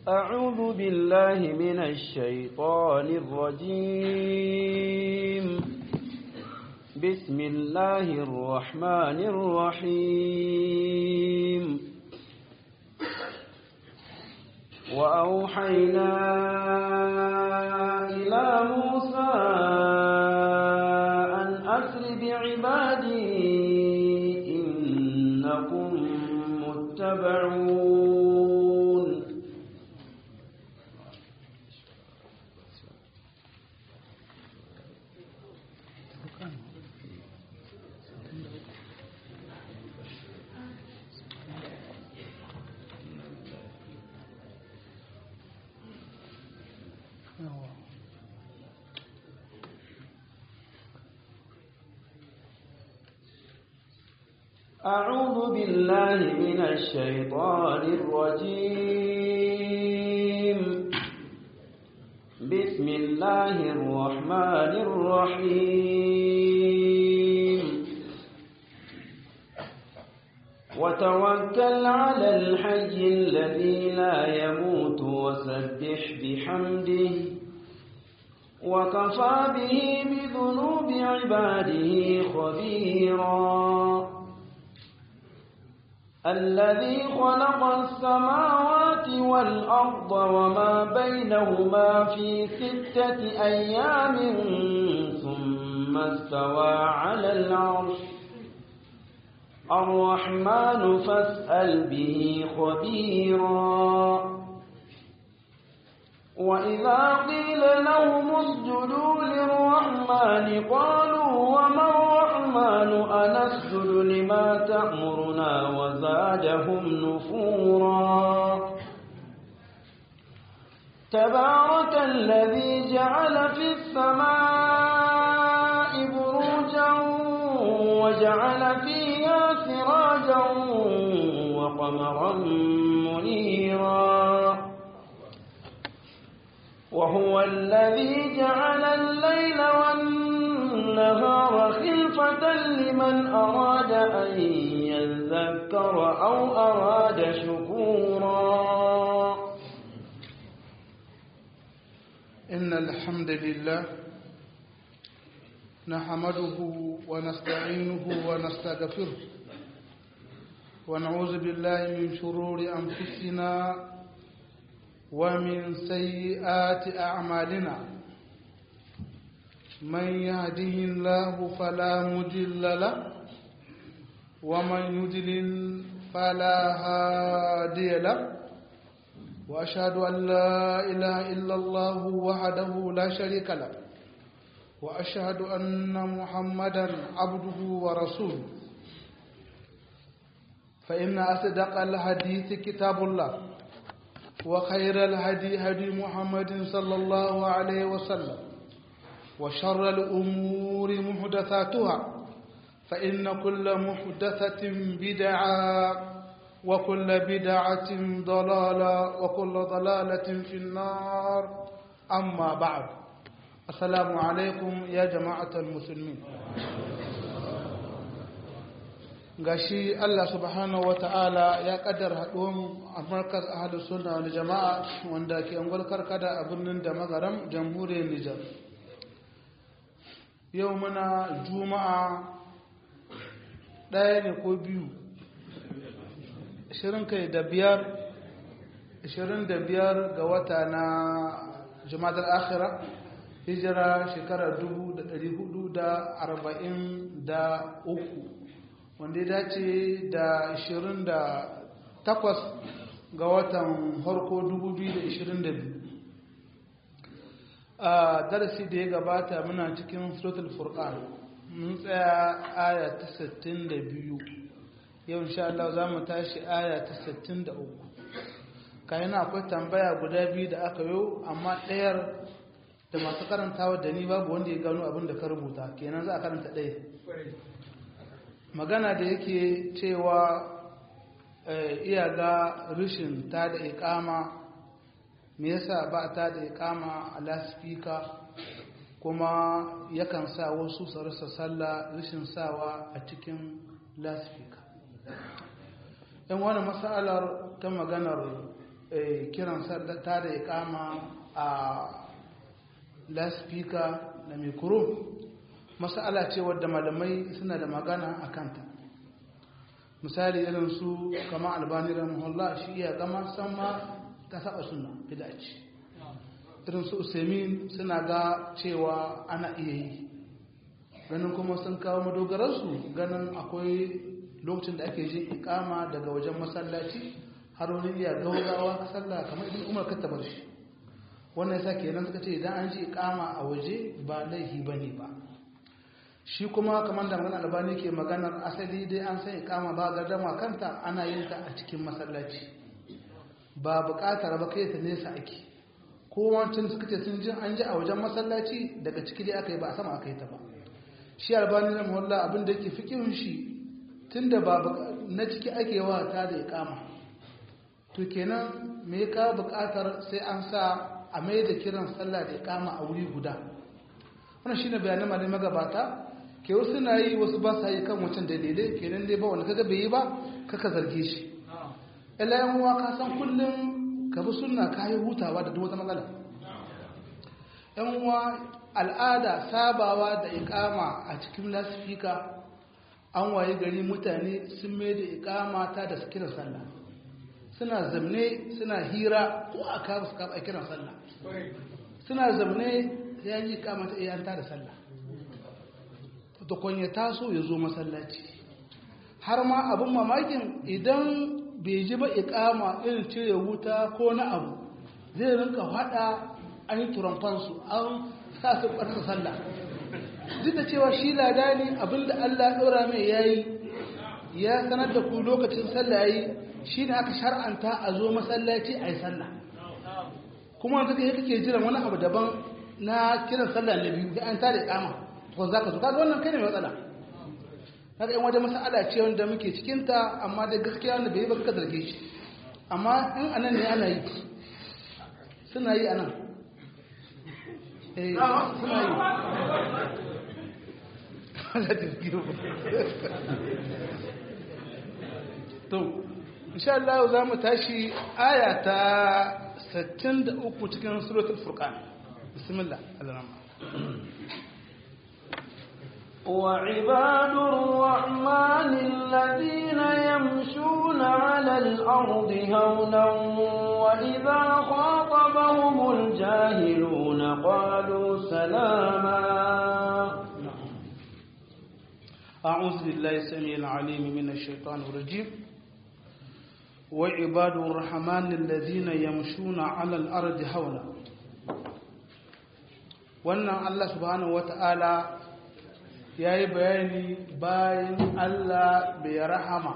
أعوذ بالله من الشيطان الرجيم بسم الله الرحمن الرحيم وأوحينا إلى موسى أن أسر بعبادي إنكم متبعون أعوذ بالله من الشيطان الرجيم بسم الله الرحمن الرحيم وتوكل على الحي الذي لا يموت وسبح بحمده وكفى به بذنوب عباده خبيرا الذي خلق السماوات والأرض وما بينهما في 6 أيام ثم استوى على العرش الرحمن فاسأل به خبيرا وإذا قيل لهم اسجدوا للرحمن قالوا وما الرحمن أنسجد لما تأمرنا وزادهم نفورا تبارك الذي جعل في السماء بروجا وجعل فيها سراجا وقمرا منيرا وهو الذي جعل الليل والنهار خلفة لمن أراد أن يذكر أو أراد شكورا إن الحمد لله نحمده ونستعينه ونستغفره ونعوذ بالله من شرور أنفسنا ومن سيئات أعمالنا من يهده الله فلا مضل له ومن يضلل فلا هادي له وأشهد أن لا إله إلا الله وحده لا شريك له وأشهد أن محمدا عبده ورسوله فإن أصدق الحديث كتاب الله وخير الهدي هدي محمد صلى الله عليه وسلم وشر الأمور محدثاتها فإن كل محدثة بدعة وكل بدعة ضلالة وكل ضلالة في النار أما بعد السلام عليكم يا جماعة المسلمين gashi Allah subhanahu wata'ala ya kaddara haɗuwan a markaz ahlus sunna wal jama'a wanda ke angwal karkada a birnin da magaram jamhuriyar Nijar yau muna juma'a ɗaya ne ko biyu 25 ga wata na Jumadal Akhira hijira shekarar 1443 wanda ya dace da 28 ga watan harko 2022 a darasi da ya gabata muna cikin suratul furqan mun tsaya aya ta 62 yau insha Allah za mu tashi aya ta 63 kayan akwai tambaya guda biyu da aka yi amma ɗayar da masu karantawa da ni babu wanda ya gano abin da ka rubuta kenan za a karanta ɗaya magana da yake cewa iya ga rishin ta da ikama me yasa ba ta da ikama a laspika kuma yakan sa wasu su rasa sallah rishin sawa a cikin laspika yan wani matsalar ta maganar kiran sallah ta da iqama a laspika da mikro mas'ala ce wadda malamai suna da magana a kanta misali irin su kama albani rahimahullah shi iya gama sama ta saba sunna bid'a ce irin su usaimin suna ga cewa ana iya yi ganin kuma sun kawo madogararsu ganin akwai lokacin da ake jin ikama daga wajen masallaci har wani iya gaugawa sallah kamar idan umar ka tabar shi wannan yasa kenan suka ce idan an ji ikama a waje ba laifi bane ba shi kuma kamar da magana albani ke maganar asali dai an san ikama ba gardama kanta ana yin ta a cikin masallaci ba buƙatar ba kai ta nesa ake ko wancan suka ce sun ji an ji a wajen masallaci daga ciki dai aka yi ba a sama aka yi ta ba shi albani na muhalla abin da yake fikin shi tunda ba na ciki ake wa ta da ikama to kenan me ka buƙatar sai an sa a mai da kiran sallah da ikama a wuri guda wannan shine bayanan malamai magabata ke wasu na yi wasu ba sa yi kan wancan dalilai kenan dai ba wanda kaga bai yi ba kaka zarge shi illa yan uwa ka san kullum ka bi sunna ka yi hutawa da duk wata matsala yan uwa al'ada sabawa da ikama a cikin lasifika an waye gari mutane sun mai da ikama ta da su kiran sallah suna zamne suna hira ko a kawo su kawo a kiran sallah suna zamne ya yi ikama ta iya ta da sallah da kwanye taso ya zo masallaci har ma abin mamakin idan bai ji ba ikama irin cire wuta ko na abu zai rinka hada an yi turamfansu an sa su ɓarsa sallah duk da cewa shi lada ne abinda Allah ɗora mai yayi ya sanar da ku lokacin sallah yayi shi ne aka shar'anta a zo masallaci a yi sallah kuma wanda kake jiran wani abu daban na kiran sallah na biyu da an tada ikama ko za ka zo kaga wannan kai ne mai matsala kaga in wajen mas'ala ce wanda muke cikin ta amma da gaskiya wanda bai yi ba ka zarge shi amma in anan ne ana yi suna yi anan suna yi to insha Allah za mu tashi aya ta 63 cikin suratul furqan bismillah alrahman وعباد الرحمن الذين يمشون على الأرض هونا وإذا خاطبهم الجاهلون قالوا سلاما أعوذ بالله السميع العليم من الشيطان الرجيم وعباد الرحمن الذين يمشون على الأرض هونا وأن الله سبحانه وتعالى ya yi bayani bayan Allah bai rahama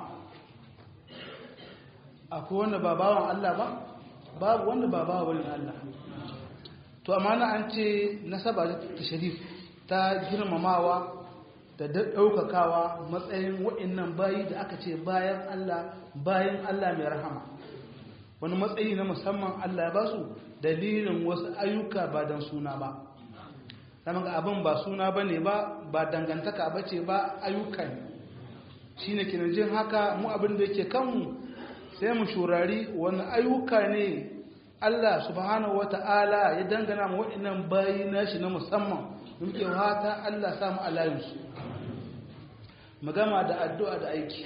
akwai wanda ba bawan Allah ba babu wanda ba bawan Allah to amma na an ce nasaba ta sharif ta girmamawa da daukakawa matsayin wa'annan bayi da aka ce bayan Allah mai rahama wani matsayi na musamman Allah ya basu dalilin wasu ayyuka ba dan suna ba saman ga abin ba suna ba ne ba dangantaka ba ce ba ayyuka ne shi ne kinajin haka mu abin da yake kanmu sai mu shurari wani ayyuka ne Allah subhanahu wa ta'ala ya dangana mu waɗannan bayi nashi na musamman muke hata Allah samu alayinsu mu gama da addu'a da aiki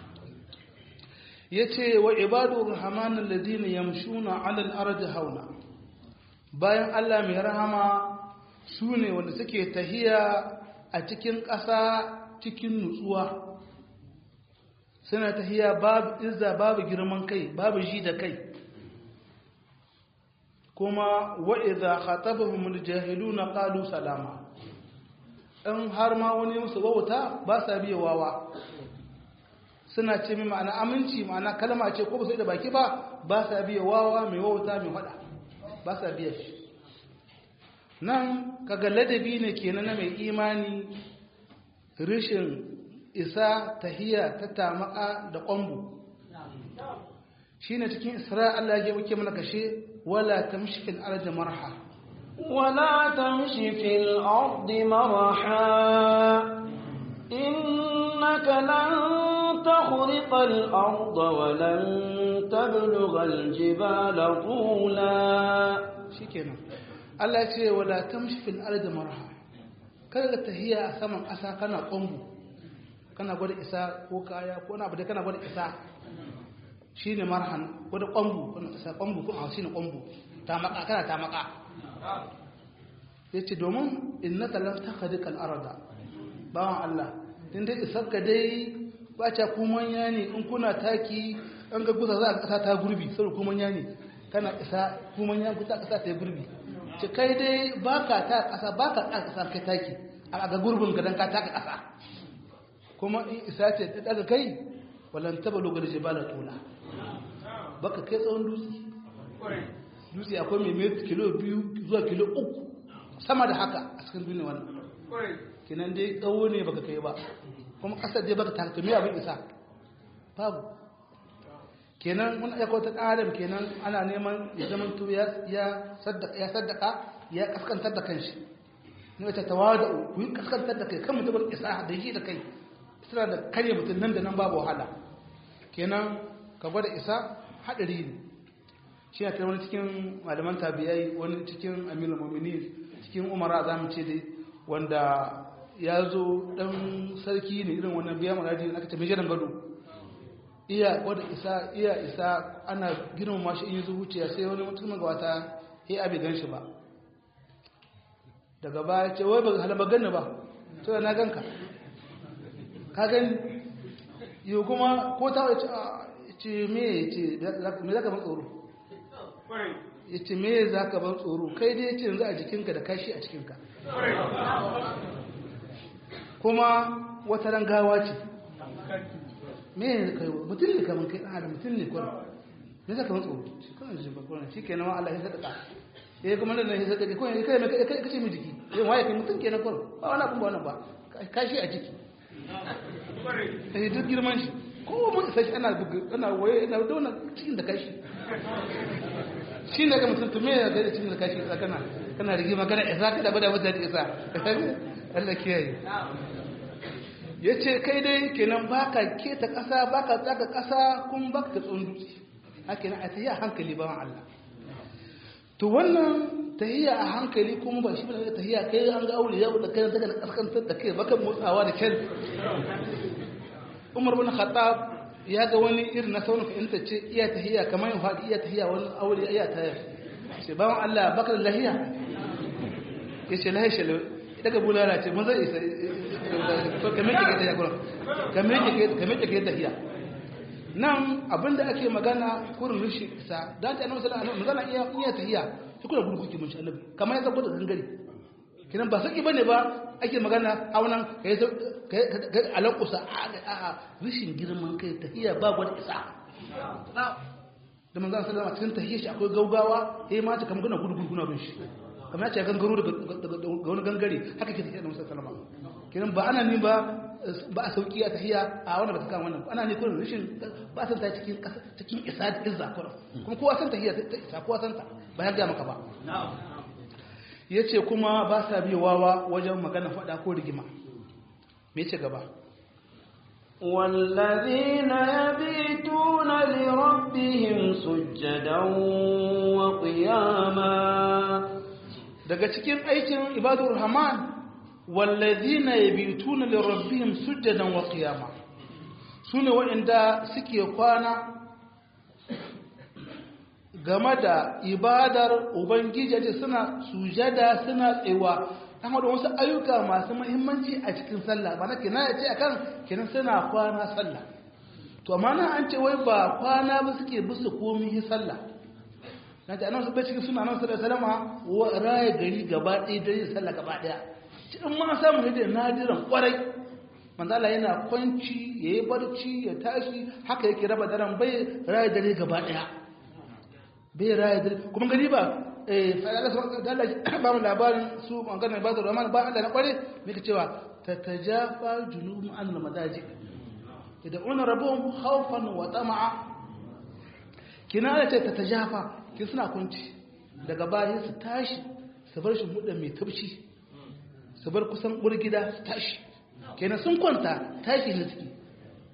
ya ce wa ibadu rahmanin ladina yamshuna alal ardi hauna bayan Allah mai rahama su ne wanda suke tahiya a cikin ƙasa cikin nutsuwa suna tahiya babu izza babu girman kai babu ji da kai kuma wa'iza khatabahum aljahiluna qalu salama in har ma wani musu wauta ba sa biye wawa suna ce mai ma'ana aminci ma'ana kalma ce ko ba sai da baki ba sa biye wawa mai wauta mai fada ba sa biye shi nan kaga ladabi ne kenan na mai imani rishin isa tahiya ta tamaka da ƙwambu shine cikin Isra Allah ya muke mana kashe wala tamshi fil ardi marha ولا تمش في الأرض مرحا إنك لن تخرق الأرض ولن تبلغ الجبال طولا shikenan Allah ya ce wala tamshi fil ardi marha kada ka tahiya a saman ƙasa kana ƙwambu kana gwada isa ko kaya ko na abu da kana gwada isa shine marhan gwada ƙwambu kana isa ƙwambu ko a shine ƙwambu ta maka kana ta maka yace domin innaka lam takhriqa al arda bawan Allah din dai isarka dai ba ta kumanya ne in kuna taki an ga guza za a ƙasa ta gurbi sai kumanya ne kana isa kumanya guza ƙasa ta gurbi ce kai dai baka ta ƙasa baka ta ƙasa kai taki a ga gurbin gadan ka taka ƙasa kuma in isa ce ta daga kai walan tabalu gal jibala tula baka kai tsawon dutse akwai mai kilo 2 zuwa kilo 3 sama da haka a cikin duniya wannan kinan dai tsawo ne baka kai ba kuma ƙasar dai baka taka me abin isa babu kenan mun aika wata adam kenan ana neman ya zaman to ya saddaka ya kaskantar da kanshi ne wata tawadu ku yi kaskantar da kai kan mutum isa da yi da kai suna da kare mutum nan da nan babu wahala kenan ka gwada isa hadari ne shi ne wani cikin malaman tabiyai wani cikin amirul mu'minin cikin umara zamu ce dai wanda ya zo dan sarki ne irin wannan biya maradi aka ce mai jiran gado iya wadda isa ana girmama shi in yi zuciya sai wani mutum ga wata ya abi gan shi ba daga baya ce wai ba halaba ganni ba to na ganka ka gani yau kuma ko ta ce me ce me zaka ban tsoro ya ce me zaka ban tsoro kai dai ce yanzu a jikinka da kashi a cikinka kuma wata ran gawa ce me ne kai mutum ne kaman kai da mutum ne kwaro me zaka ban tsoro kana jin ba kwaro shikenan Allah ya sadaka kuma nan ne sadaka ko kai kace mi jiki waye kai mutum kenan kwaro ba wani abun ba wannan ba kashi a jiki sai duk girman shi ko mun sai ana waye ina da wannan cikin da kashi shi ne ga mutum to me ya ga cikin da kashi kana rigima kana isa ka da bada mutane isa Allah kiyaye ya ce kai dai kenan baka keta ƙasa baka tsaka ƙasa kun baka tsohon dutse haka nan a tahiya a hankali ba Allah to wannan tahiya a hankali kuma ba shi ba da tahiya kai an ga aure ya da kai daga kaskantar da kai baka motsawa da kyan Umar bin Khattab ya ga wani irin na sauran fahimta ce iya tahiya kamar yin faɗi iya tahiya wani aure iya tayar sai bawan Allah baka da lahiya ya ce lahiya shi daga bulala ce maza isa to kamar yake tahiya gurin kamar yake tahiya nan abinda ake magana kurin rushi isa dan ta annabi sallallahu alaihi wasallam iya tahiya shi kuma gudu kuke mun shi annabi kamar ya zabo da gangare kinan ba saki bane ba ake magana aunan kai alakusa a rishin girman kai tahiya ba gwada isa da manzon sallallahu alaihi wasallam cikin tahiyya shi akwai gaugawa eh ma ta kamar guna gudu kuna bin shi kamar ya ce gangaro daga wani gangare haka ke tafiya da musa salama kinan ba ana ni ba a sauki a tahiya a wannan ba ta kan wannan ana ni kurin rashin ba san ta cikin isa da izza kurin kuma kowa san tahiya ta isa kowa san ta ba ya ga maka ba yace kuma ba sa biyo wawa wajen magana fada ko rigima me yace gaba والذين يبيتون لربهم سجدا وقياما daga cikin aikin ibadur rahman wallazina yabituna lirabbihim sujadan wa qiyama sune wanda suke kwana game da ibadar ubangiji ce suna sujada suna tsewa amma da wasu ayyuka masu muhimmanci a cikin sallah ba nake na yace akan kenan suna kwana sallah to amma nan an ce wai ba kwana ba suke bisu komai sallah na ta annabi bai cikin suna annabi sallallahu alaihi wasallam wa raya gari gaba ɗaya da yin sallah gaba ɗaya cikin ma samu hidda nadiran kwarai manzo Allah yana kwanci yayi barci ya tashi haka yake raba daren bai raya dare gaba ɗaya bai raya dare kuma gani ba sai Allah da Allah ba mu labarin su maganar ba da Rahman ba Allah na kware muke cewa tatajafa junubun an madaji yad'una rabbuhum khawfan wa tama'a kina ce tatajafa kin suna kunci daga bayan su tashi su bar shi muda mai tabshi su bar kusan gurgida su tashi kenan sun kwanta tashi ne suke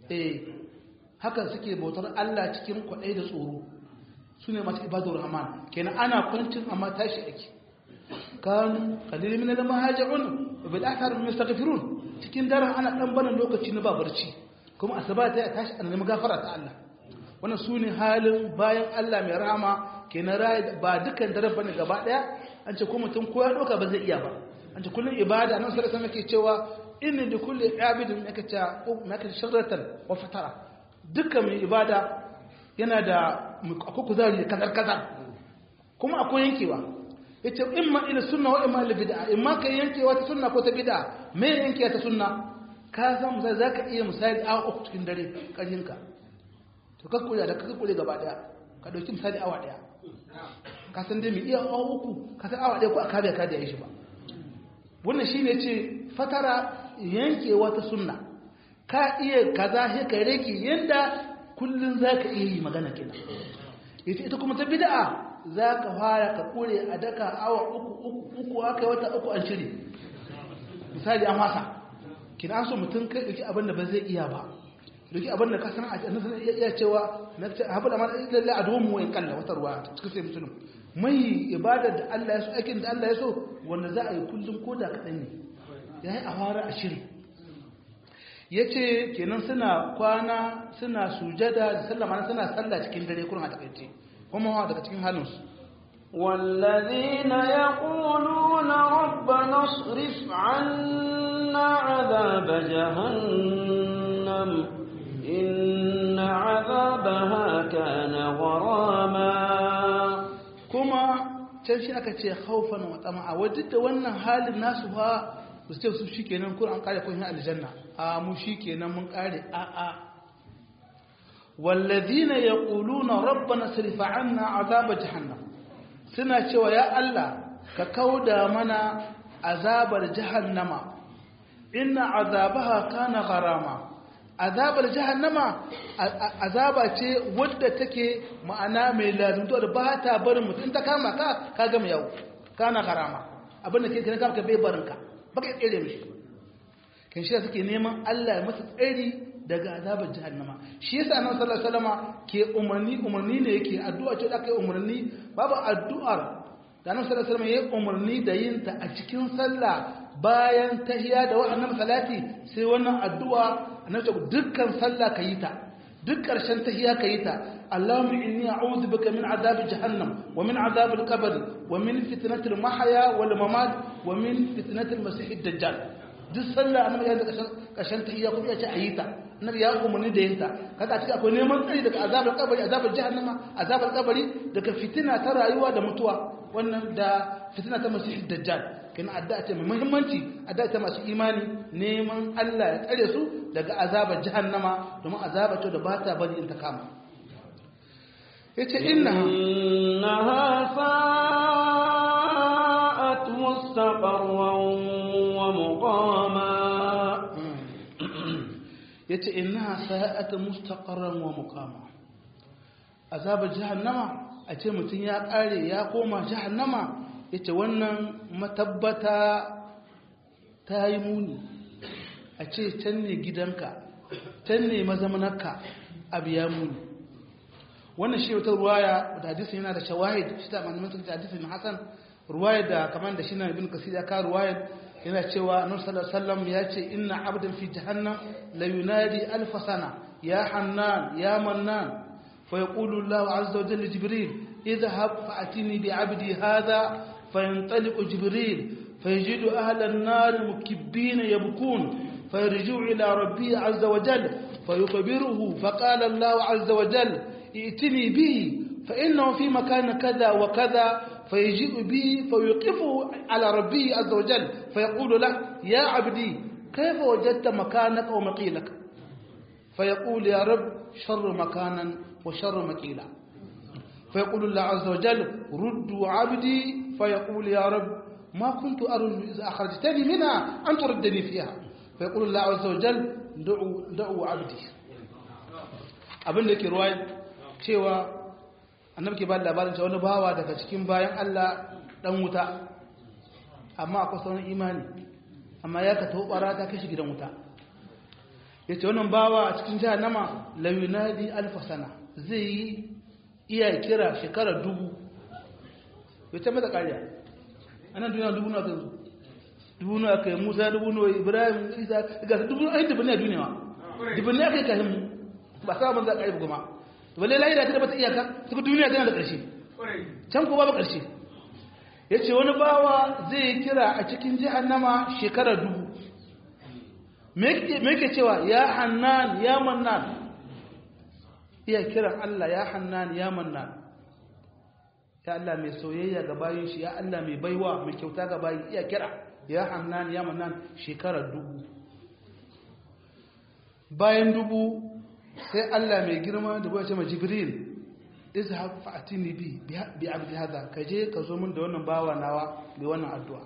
haka suke bautar Allah cikin kwaɗai da tsoro su ne masu ibadur rahman kenan ana kwancin amma tashi ake kanu kalilin min al-mahajirun wa bil athar min yastaghfirun cikin daren ana dan barin lokaci na babarci kuma asaba ta tashi ana neman gafara ta Allah wannan su ne halin bayan Allah mai rahama kenan ba dukan daren bane gaba daya an ce ko mutum ko ya doka ba zai iya ba an ce kullun ibada nan sai sai yake cewa inna li kulli abidin yaka sharratan wa fatara dukkan mai ibada yana da akwai kuzari da kazar kuma akwai yankewa yace imma ila sunna wa imma ila bid'a imma kai yankewa ta sunna ko ta bid'a me yankewa ta sunna ka san misali zaka iya misali a uku cikin dare ƙaryinka to ka kula da ka kula gaba daya ka dauki misali awa daya ka san dai mu iya awa uku ka san awa daya ko aka ka da yi shi ba wannan shine ce fatara yankewa ta sunna ka iya kaza sai ka rage yanda kullun zaka iya yi magana kenan yace ita kuma ta bid'a zaka fara ka kure a daka awa uku aka yi wata uku an shiri misali an wasa kina an so mutum kai dauki abin da ba zai iya ba dauki abin da ka san a annabi iya cewa na habu da ma lillahi adwum wa in kalla wata ruwa cikin sai musulun mai ibadar da Allah ya so aikin da Allah ya so wanda za a yi kullum koda kadan ne yayi a fara a shiri yace kenan suna kwana suna sujada da sallama suna sallah cikin dare kullum a takaice kuma daga cikin halinsu والذين يقولون ربنا اصرف عنا عذاب جهنم إن عذابها كان غراما كما تنشي أكتشي خوفا وطمعا وجدت وانا حال الناس ها وستيو سبشيكي نمكور عن قاري كونها الجنة مشيكي نمون قاري والذين يقولون ربنا اصرف عنا عذاب جهنم suna cewa ya Allah ka kauda mana azabar jahannama inna azabaha kana gharama azabar jahannama azaba ce wadda take ma'ana mai lazumto da ba ta barin mutum ta kama ka gama yau kana gharama abinda ke kana ka bai barinka baka tsere mishi kin shi suke neman Allah ya masa tsari daga azabar jahannama shi yasa annabi sallallahu alaihi wasallama ke umarni ne yake addu'a ce da kai umarni babu addu'ar da annabi sallallahu alaihi wasallama yake umarni da yin ta a cikin sallah bayan tahiyya da wannan salati sai wannan addu'a annabi dukkan sallah kayi ta duk karshen tahiyya kayi ta Allahumma inni a'udhu bika min adhabi jahannam wa min adhabi al-qabr wa min fitnati al-mahya wal mamat wa min fitnati al-masih ad-dajjal duk sallah annabi ya da karshen tahiyya kuma ya ce ayi ta annabi ya umarni da yinta kaga a cikin akwai neman tsari daga azabar kabari azabar jahannama azabar kabari daga fitina ta rayuwa da mutuwa wannan da fitina ta masihid dajjal kina addu'a ce mai muhimmanci addu'a ta masu imani neman Allah ya tsare su daga azabar jahannama domin azaba ce da ba ta bari in ta kama yace innaha sa'at mustaqarran wa muqama yace innaha sa'at mustaqarran wa muqama azabar jahannama a ce mutun ya kare ya koma jahannama yace wannan matabbata ta yi muni a ce can ne gidanka can ne mazamanarka abu ya muni wannan shi wata ruwaya da hadisi yana da shawahid shi ta malamin sun hadisin hasan ruwaya da kamar da shi na ibn kasir ya ka ruwaya yana cewa annabi sallallahu alaihi wasallam ya ce inna abdan fi jahannam la yunadi alf sana ya hannan ya mannan fa yaqulu Allah azza wa jalla jibril idhhab fa'tini bi 'abdi hadha fayantaliqu jibril fayajidu ahla an-nar mukibbina yabkun fayarji'u ila rabbi azza wa jalla fayukbiruhu faqala Allah azza wa jalla i'tini bihi fa innahu fi makan kadha wa kadha فيجيء به فيوقفه على ربه عز وجل فيقول له يا عبدي كيف وجدت مكانك ومقيلك فيقول يا رب شر مكانا وشر مقيلا فيقول الله عز وجل ردوا عبدي فيقول يا رب ما كنت أرجو إذا أخرجتني منها أن تردني فيها فيقول الله عز وجل دعوا عبدي abin da ke ruwaya cewa annabi ke ba da labarin cewa wani bawa daga cikin bayan Allah dan wuta amma akwai sauran imani amma ya ka taubara ta kashi gidan wuta yace wannan bawa a cikin jahannama la yunadi alf sana zai yi iya kira shekara 1000 yace mata kariya anan duniya 1000 na kanzu 1000 na kai Musa 1000 Ibrahim Isa ga 1000 ai dubin duniya dubin ne kai kai mu ba sa ban za ka yi goma to balle lahira ta bata iyaka duk duniya tana da ƙarshe can ko babu ƙarshe yace wani bawa zai kira a cikin jahannama shekara 1000 me yake cewa ya Hannan ya Mannan iya kiran Allah ya Hannan ya Mannan ya Allah mai soyayya ga bayin shi ya Allah mai baiwa mai kyauta ga bayin iya kira ya Hannan ya Mannan shekara 1000 bayan 1000 sai Allah mai girma da bai ce ma Jibril izhab fa'tini bi abdi hada kaje ka zo min da wannan bawa nawa mai wannan addu'a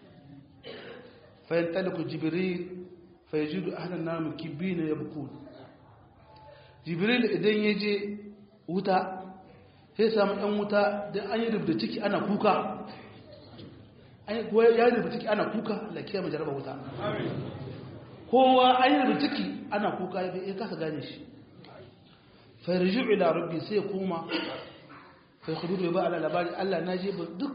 fa yantaliku Jibril fa yajidu ahlan nar mukibina yabkun Jibril idan yaje wuta sai samu ɗan wuta da an yi rubuta ciki ana kuka ya yi rubuta ciki ana kuka Allah kiyama jaraba wuta kowa an yi rubuta ciki ana kuka ya kasa gane shi فيرجع إلى ربي سيقوم فيخبره يبقى على labari Allah naje ba duk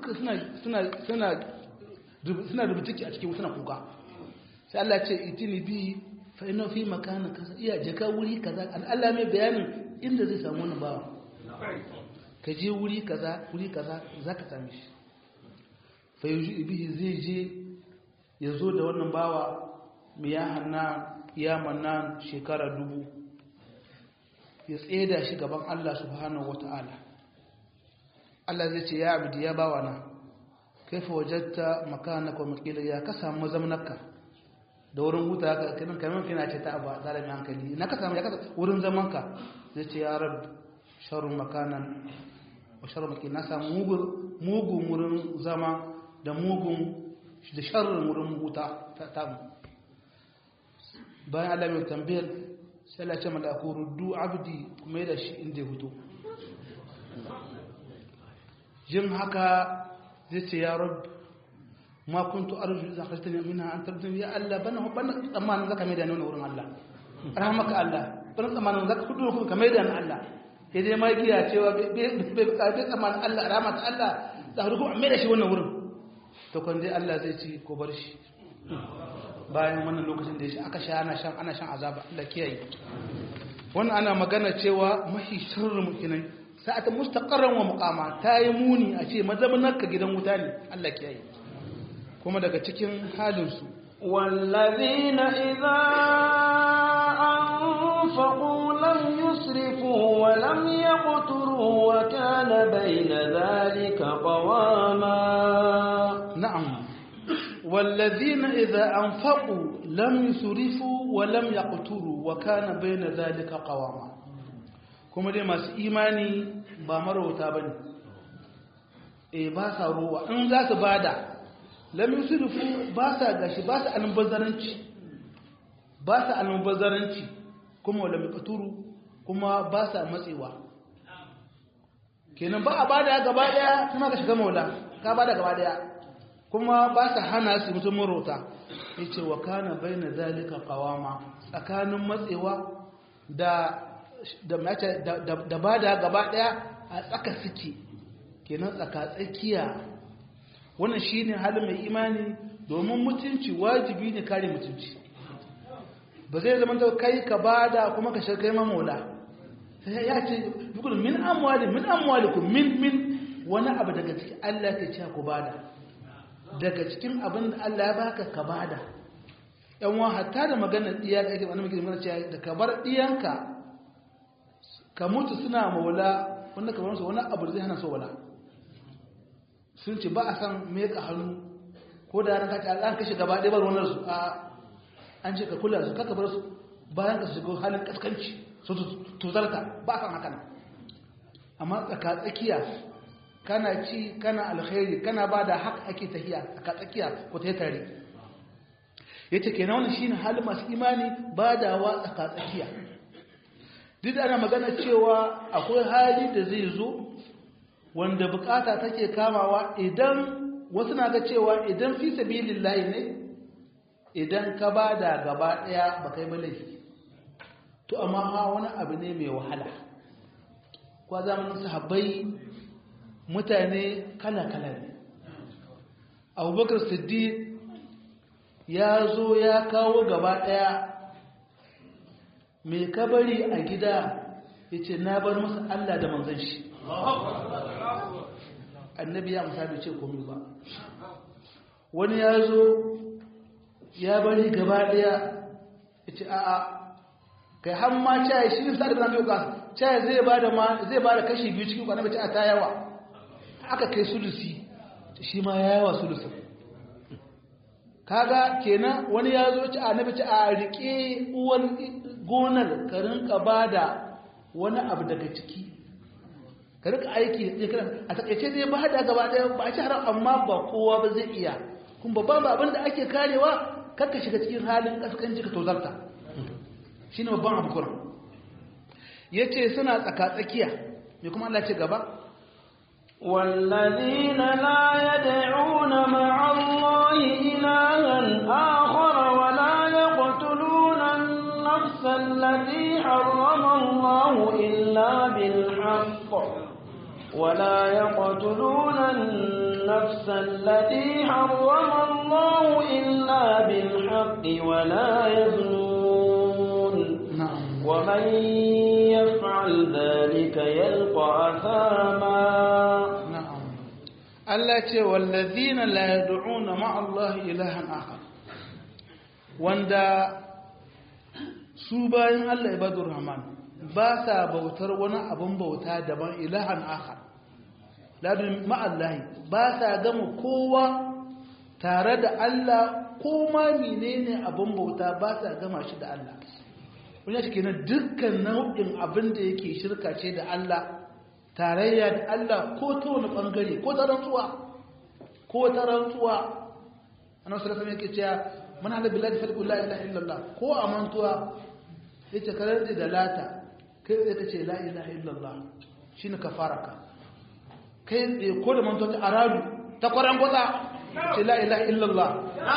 suna rubutiki a cikin suna kuka sai Allah ce itini bi fa inna fi makanin kaza iya jaka wuri kaza Allah mai bayanin inda zai samu wannan bawa ka je wuri kaza zaka same shi fa yuji bihi zai je yazo da wannan bawa miya hanna ya mannan shekara 1000 ya tseda shi gaban Allah subhanahu wata'ala Allah zai ce ya abdi ya bawana kaifa wajadta makanaka wa maqila ya ka samu zamanaka da wurin huta ka kinan kamar kina ce ta abu zalimi hankali na ka samu ya ka wurin zamanka zai ce ya rab sharru makanan wa sharru maqila na samu mugun wurin zama da mugun da sharrin wurin huta ta mu bayan Allah mai tambayar sai Allah ce malaku ruddu abdi kuma da shi inda ya fito jin haka zai ce ya rab ma kuntu arju idza kharajtani minha an tabdun ya Allah bana tsammanin zaka mai da nuna wurin Allah rahmaka Allah bana tsammanin zaka fito ku kamar da Allah sai dai mai giya cewa bai tsammanin Allah rahmata Allah da ruku mai da shi wannan wurin to kan dai Allah zai ci ko bar shi bayan wannan lokacin da ya aka sha ana shan azaba Allah kiyaye wannan ana magana cewa mahi sharrin mukinai sa'ata mustaqarran wa muqama tayi muni a ce mazamanarka gidan wuta ne Allah kiyaye kuma daga cikin halin su wallazina idza anfaqu lam yusrifu wa lam yaqturu wa kana bayna dhalika qawama na'am والذين إذا أنفقوا لم يسرفوا ولم يقتروا وكان بين ذلك قواما kuma dai masu imani ba marauta bane ba sa ruwa in za su bada lam yusrifu ba sa gashi ba sa almubazzaranci kuma wala miqturu kuma ba sa matsewa kenan ba a bada gaba daya kuma ka shiga maula ka bada gaba daya kuma ba sa hana su mutum marauta yace wa kana baina zalika qawama tsakanin matsewa da bada gaba daya a tsaka suke kenan tsaka tsakiya wannan shine halin mai imani domin mutunci wajibi ne kare mutunci ba zai zama ta kai ka bada kuma ka shirkai mamola sai ya ce dukkan min amwalikum min wani abu daga cikin Allah ke cewa ku bada daga cikin abin da Allah ya baka ka bada yan wa hatta da magana diya da ake wannan magana cewa da ka bar diyanka ka mutu suna maula wanda ka bar su wani abu zai hana so wala sun ce ba a san me ka hannu ko da ran ka an kashe gaba ɗaya bar wannan su a an ce ka kula su kaka bar su bayan ka shiga halin kaskanci su tuzarta ba a san haka nan amma tsaka tsakiya kana ci kana alkhairi kana ba da haka ake tahiya tsaka tsakiya ko ta tare yace kenan wannan shine halin masu imani badawa tsaka tsakiya duk ana magana cewa akwai hali da zai zo wanda bukata take kamawa idan wasu na ga cewa idan fi sabilillahi ne idan ka bada gaba daya ba kai ba laifi to amma wani abu ne mai wahala kwa zamanin sahabbai mutane kala-kala ne. Abubakar Siddiq ya zo ya kawo gaba ɗaya mai kabari a gida ya ce na bar masa Allah da manzan shi. Annabi ya musa bai ce komi ba. Wani ya zo ya bari gaba ɗaya ya ce a'a kai hamma caya shi ne sa'ad da zan kasa caya zai ba da kashi biyu cikin kwanan bace a ta yawa aka kai sulusi shi ma ya yawa sulusin kaga kenan wani ya zo ci annabi ci a rike uwan gonar ka rinka bada wani abu daga ciki ka rinka aiki a takaice dai ba da gaba daya ba a ci haram amma ba kowa ba zai iya kuma babban abin da ake karewa kakka shiga cikin halin kaskanci ka tozarta shine babban abu kuran yace suna tsaka-tsakiya me kuma Allah ce gaba والذين لا يدعون مع الله إلها آخر ولا يقتلون النفس التي حرم الله إلا بالحق ولا يقتلون النفس التي حرم الله إلا بالحق ولا يزنون ومن يفعل ذلك يلقى أثاما Allah ce wallazina la yad'una ma'a Allah ilahan akhar wanda su bayan Allah ibadur rahman ba sa bautar wani abun bauta daban ilahan akhar ladun ma'a Allah ba sa gama kowa tare da Allah ko ma menene abun bauta ba sa gama shi da Allah wanda shi kenan dukkan nau'in abin da yake shirka ce da Allah tarayya da Allah ko ta wani bangare ko ta rantsuwa annabi sallallahu alaihi wasallam yake cewa man hada billahi fa la ilaha illallah ko amantuwa yace karanta da lata kai zai kace la ilaha illallah shine kafaraka kai tsaye ko da mantuwa ta aradu ta kwaran gwada ce la ilaha illallah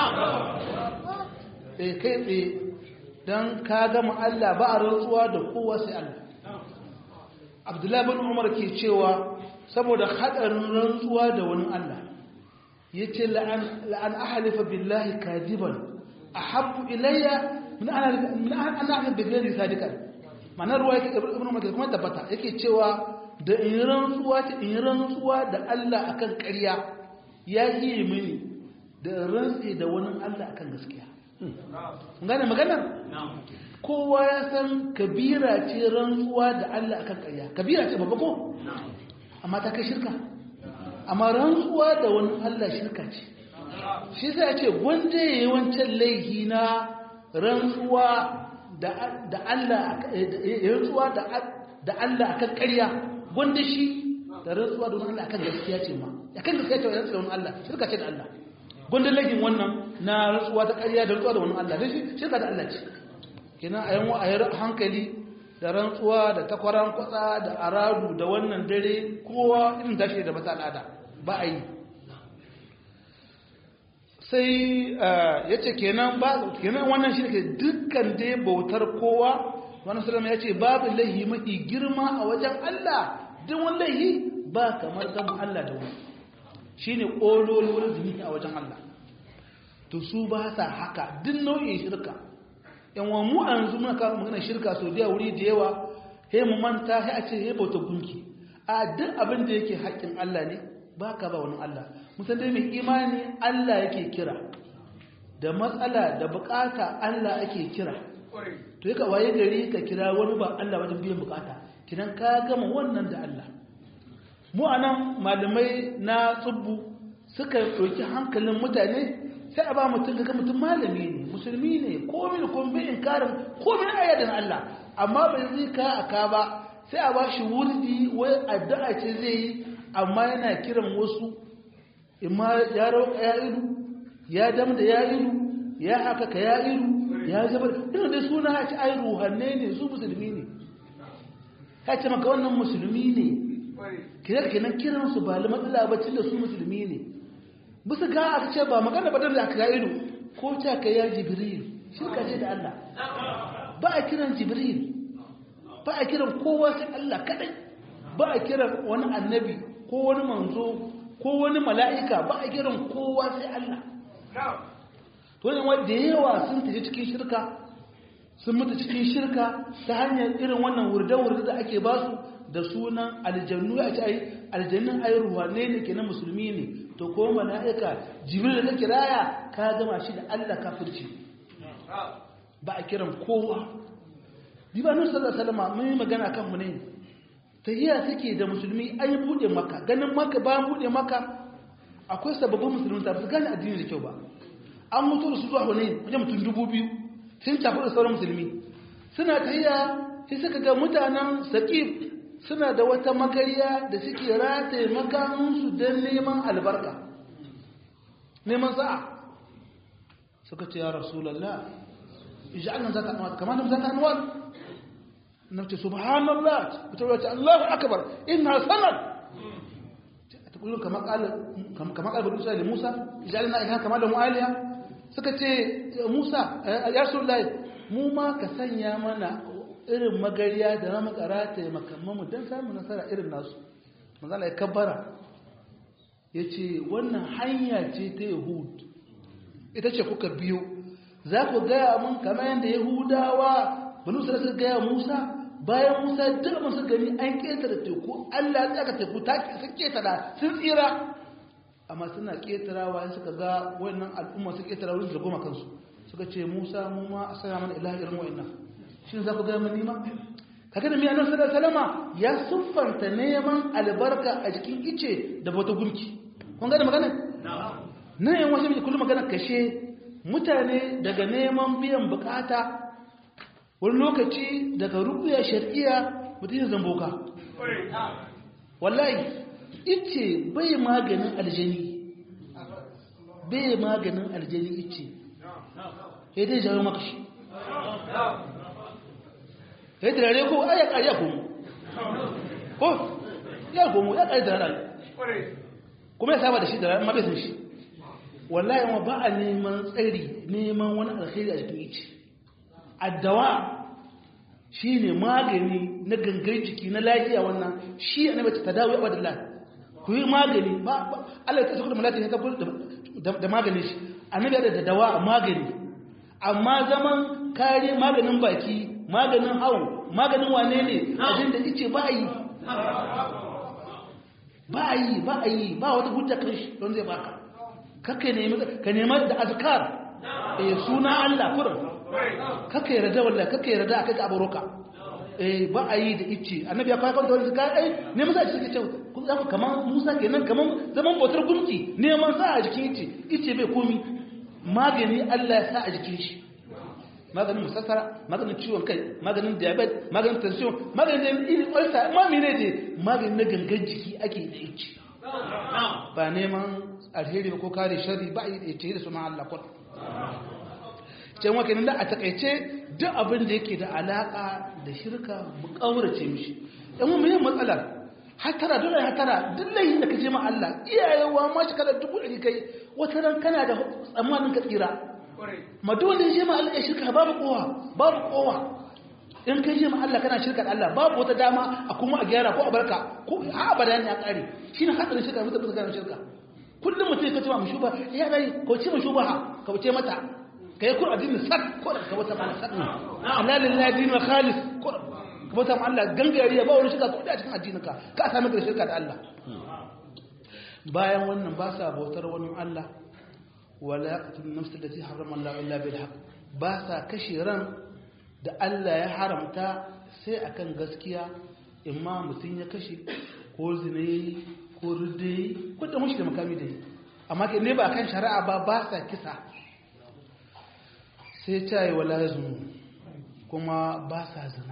kai tsaye dan ka gama Allah ba a rantsuwa da kowa sai Allah Abdullahi bin Umar ke cewa saboda hadarin rantsuwa da wani Allah yace la'an ahlifa billahi kadiban ahabbu ilayya min an a'lam billahi sadiqan ma'ana ruwa yake Ibn Umar kuma tabbata yake cewa da in rantsuwa da Allah akan ƙarya ya yi mini da rantsi da wani Allah akan gaskiya gane maganar kowa ya san kabira ce rantsuwa da Allah akan ƙarya kabira ce babba ko amma ta kai shirka amma rantsuwa da wani Allah shirka ce shi sai ya ce gwanda yayi wancan laifi na rantsuwa da Allah rantsuwa da Allah akan ƙarya gwanda shi da rantsuwa da wani Allah akan gaskiya ce ma akan gaskiya ce rantsuwa da wani Allah shirka ce da Allah gwanda laifin wannan na rantsuwa ta ƙarya da rantsuwa da wani Allah dai shirka da Allah ce kenan a yanwa a yi hankali da rantsuwa da takwaran kwatsa da aradu da wannan dare kowa irin tashi da mata al'ada ba a yi sai ya ce kenan wannan shi ne dukkan dai bautar kowa wani salama ya ce babu laihi mafi girma a wajen Allah duk wani laihi ba kamar gama Allah da wani shi ne ƙololuwar zunubi a wajen Allah to su ba sa haka duk nau'in shirka yanwa mu a yanzu muna kawo magana shirka sau da wuri da yawa he mu manta he a ce he bauta gunki a duk abin da yake haƙƙin Allah ne ba ka ba wani Allah musan dai mai imani Allah yake kira da matsala da bukata Allah ake kira to yaka waye gari ka kira wani ba Allah wajen biyan bukata kidan ka gama wannan da Allah mu anan malamai na tsubbu suka ɗauki hankalin mutane sai a ba mutum ga mutum malami ne musulmi ne komin bai inkarin komin ayyadan Allah amma bai zai ka aka ba sai a ba shi wurdi wai addu'a ce zai yi amma yana kiran wasu imma ya rauka ya ilu ya damda ya ilu ya haka ka ya ilu ya zabar irin da suna ya ci ai ruhanne ne su musulmi ne ya ce maka wannan musulmi ne kenan kiransu ba matsala ba da su musulmi ne bisa ga aka ce ba magana ba da aka yi ido ko ta ka ya jibril shirka ce da Allah ba a kiran jibril ba a kiran kowa sai Allah kadai ba a kiran wani annabi ko wani manzo ko wani mala'ika ba a kiran kowa sai Allah to ne wanda yawa sun tafi cikin shirka sun mutu cikin shirka ta hanyar irin wannan wurde-wurde da ake basu da sunan aljannu ya ce ai aljannin ai ruwane ne kenan musulmi ne to ko mala'ika jibril da kiraya ka gama shi da Allah kafirci ba a kiran kowa dibanu sallallahu alaihi wasallam mun yi magana kan mu ne tahiya take da musulmi ai bude maka ganin maka ba bude maka akwai sababbin musulmi da su gane addini da kyau ba an mutu su zuwa ne wajen mutum 2000 sun tafi da sauran musulmi suna tahiya sai suka ga mutanen saqif suna da wata magariya da suke rataye makamunsu don neman albarka neman sa'a suka ce ya rasulallah ija'alna zaka anwar kamar da zaka anwar nace subhanallah kutarwa ce Allahu akbar inna sanad ta kullun kamar kalbu Musa da Musa ija'alna ilaha kama da mu'aliya suka ce Musa ya rasulallah mu ma ka sanya mana irin magariya da na makara ta yi makammanmu don samun nasara irin nasu mazala ya kabbara ya ce wannan hanya ce ta yahud ita ce kuka biyo za ku gaya mun kamar yadda yahudawa banu su rasu gaya musa bayan musa duk masu gani an ƙetare teku allah ya tsaka teku ta sun ƙetara sun tsira amma suna ƙetarawa ya suka ga wannan al'umma su ƙetara wurin da goma kansu suka ce musa mu ma a sanya mana ilaha irin wa'annan shi za ku gaya nima kaga da mai annabi sallallahu alaihi wasallam ya siffanta neman albarka a jikin ice da bauta gunki kun ga da magana na yan wasu mai kullum magana kashe mutane daga neman biyan bukata wani lokaci daga rubuya shari'a mutum zamboka wallahi ice bai maganin aljani ice sai dai jawo maka shi sai turare ko ya ƙari ya komo ko ya komo ya ƙari turare kuma ya saba da shi turare ma bai sun shi wallahi ma ba a neman tsari neman wani alkhairi a jikin ice addawa shi ne magani na gangar jiki na lafiya wannan shi a nabace ta dawo yawa da Allah ku yi magani ba Allah ya tashi da malaka ya kafin da maganin shi annabi da dawa magani amma zaman kare maganin baki maganin hau maganin wane ne abin da ice ba yi ba wata hujja kan shi don zai baka kakka ka nema da azkar suna Allah kurin kakka yarda wallahi kakka yarda akai ka aburuka ba a yi da ice annabi ya kawo kan wani zaka ne musa shi suke ce kun zaka kaman Musa kenan kaman zaman bautar gunki neman sa a jikin ice bai komi magani Allah ya sa a jikin shi maganin musassara maganin ciwon kai maganin diabetes maganin tension maganin irin ulcer ma mene ne maganin na gangan jiki ake da ice ba neman alheri ko kare sharri ba yi da da sunan Allah kun can wake nan da a takaice duk abin da yake da alaka da shirka mu kaurace mishi dan mu yin matsalar hatara dole hatara duk layin da kaje ma Allah iyayewa ma shi kada dubu ɗari kai wata ran kana da tsammanin ka tsira ma dole je ma Allah ya shirka babu kowa in kai je ma Allah kana shirka da Allah babu wata dama a kuma a gyara ko a barka ko a abada ne a kare shine hadarin shirka mutum kana shirka kullum mutum ya kace ma mushuba ya dai ko ce mushuba ka wuce mata kai kur addini sak ko da wata mana sak Allah lillahi din wa khalis ko wata ma Allah gangariya ba wani shirka ko da cikin addininka ka sami da shirka da Allah bayan wannan ba sa bautar wani Allah wala yaqtulun nafs allati harrama Allah illa bil haqq ba sa kashe ran da Allah ya haramta sai akan gaskiya imma mutun ya kashe ko zina ko rudde ko da mushi da makami dai amma ke ne ba kan shari'a ba sa kisa sai tayi wala yazmu kuma ba sa zina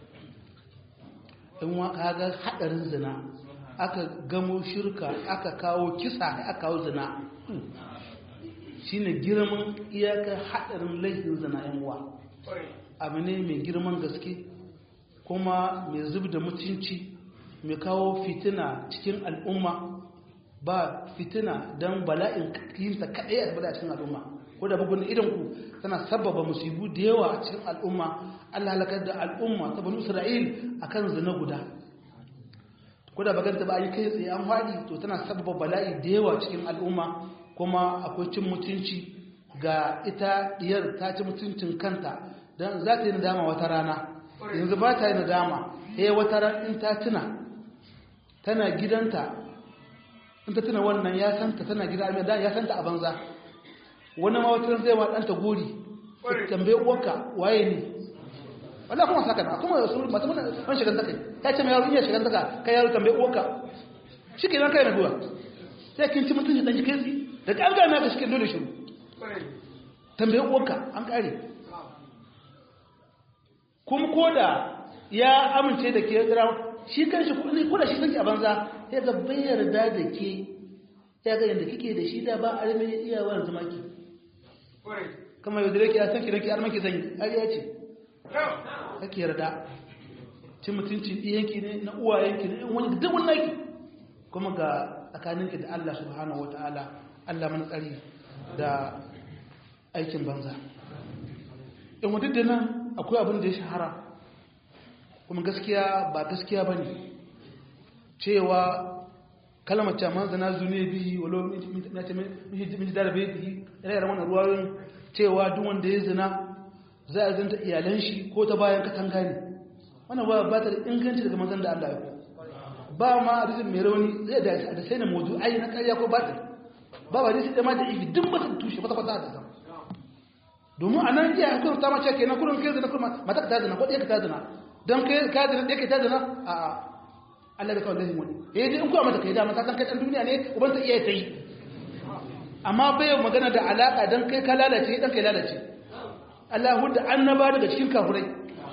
in wa kaga hadarin zina aka gamo shirka aka kawo kisa aka kawo zina shine girman iyakar hadarin laifin zina yan uwa abu ne mai girman gaske kuma mai zub da mutunci mai kawo fitina cikin al'umma ba fitina don bala'in yinta kaɗai a cikin al'umma ko da bugun idan ku tana sababa musibu da yawa a cikin al'umma. Allah halakar da al'umma ta banu Isra'il akan zina guda ko da baganta ba yi kai tsaye an faɗi to tana sababa bala'i da yawa cikin al'umma. Kuma akwai cin mutunci ga ita diyar ta ci mutuncin kanta don za ta yi nadama wata rana, yanzu ba ta yi nadama wata rana in ta tuna tana gidanta, in ta tuna wannan ya santa tana gida ya santa a banza. Wani ma wata zai ma ɗanta gori tambaye uwanka waye ne wallah kuma saka na kuma su mata mun an shigan takai ya ce mai yaro iya shigan taka kai yaro tambaye uwanka shikenan kai na duwa sai kin ci mutunci dan jikin da an gane ka shike dole shiru tambaye uwanka an kare. kuma koda ya amince da ke tsira shi kanshi ko da shi sanki a banza ya ga bai yarda da ke ya ga yanda kike da shi da ba arme iyawa yanzu maki kama yau da rake ya san ki rake armaki zan yi ariya ce kake yarda cin mutuncin iyanki ne na uwayenki ne wani duk wannan ki kuma ga tsakaninki da Allah subhanahu wataala Allah mana tsari da aikin banza. In wadda da nan akwai abin da ya shahara kuma gaskiya ba gaskiya ba ne cewa kalmar caman zana zune biyi walo miji da bai biyi yana wannan ruwayoyin cewa duk wanda ya zina za a zanta iyalan shi ko ta bayan katanga ne. Wannan ba ta da inganci daga manzon da Allah ya ba ma rizin mai rauni zai da sai na modu ai na karya ko batil ba ba dai sai ma da ifi duk ba su tushe kwata kwata da zama domin anan iya kun ta mace kenan kullun kai zina kuma mata ta zina ko dai ka ta zina dan kai ka zina dai ka ta zina a a Allah da kawai wani dai in kuwa mata kai da mata san kai dan duniya ne uban ta iya ta yi amma bai magana da alaka dan kai ka lalace dan kai lalace Allah hudda annaba daga cikin kafurai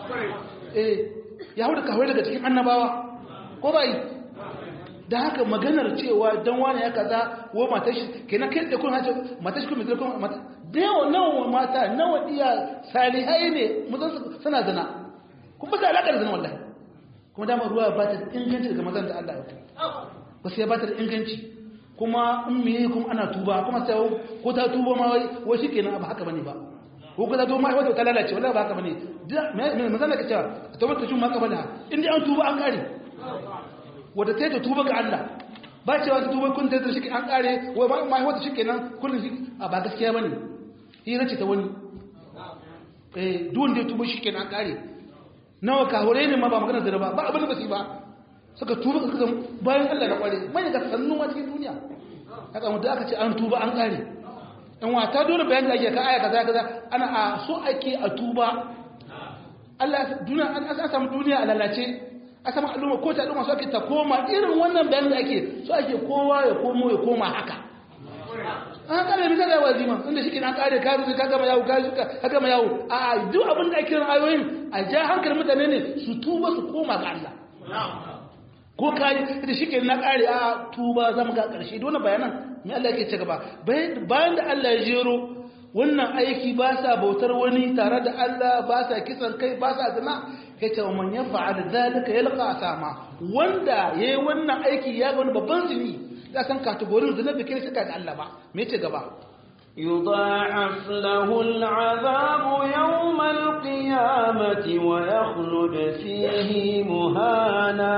ya hudda kafurai daga cikin annabawa ko bai da haka maganar cewa dan wani ya kaza wo matar shi kenan kai da kun hace matar shi kuma da kun mata da yawa nawa mata nawa iya salihai ne mutan suna zina kuma da alaka da zina wallahi kuma da ruwa ba ta inganci daga mazan da Allah ya ba sai ba ta inganci kuma in me kuma ana tuba kuma sai ko ta tuba ma wai shikenan ba haka bane ba ko ka zo ma wata ta lalace wallahi ba haka bane me mazan da kace to mata jin maka bala in dai an tuba an kare wadda ta yi ta tuba ga Allah ba cewa ta tuba kun ta yi shi an kare wai ma wata shi kenan kullum shi a ba gaskiya ba ne hira ce ta wani duwanda ya tuba shi kenan an kare nawa kahure ne ma ba magana da ba abin da ba su yi ba suka tuba suka bayan Allah da kware mai ga sannu ma cikin duniya haka mutum aka ce an tuba an kare in wata dole bayan da ake ka aya kaza kaza ana a so ake a tuba Allah duniya an samu duniya a lalace a sama al'umma ko ta al'umma su ake ta koma irin wannan bayan da ake so ake kowa ya koma haka an kare mi kaga wazima inda shi kenan kare ka zuka gama yawo ka gama yawo a duk abin da ake yin ayoyin a ja hankalin mutane ne su tuba su koma ga Allah ko kai da shi kenan na kare a tuba zama ga karshe dole bayanan me Allah yake ce gaba bayan da Allah ya jero wannan aiki ba sa bautar wani tare da Allah ba sa kisan kai ba sa zina yace wa man yaf'al dhalika yalqa asama wanda yayi wannan aiki ya ga wani babban zini da san kategorin zina da kai suka da Allah ba me yace gaba yudha'af lahu al'adhabu yawm al-qiyamati wa yakhlud fihi muhana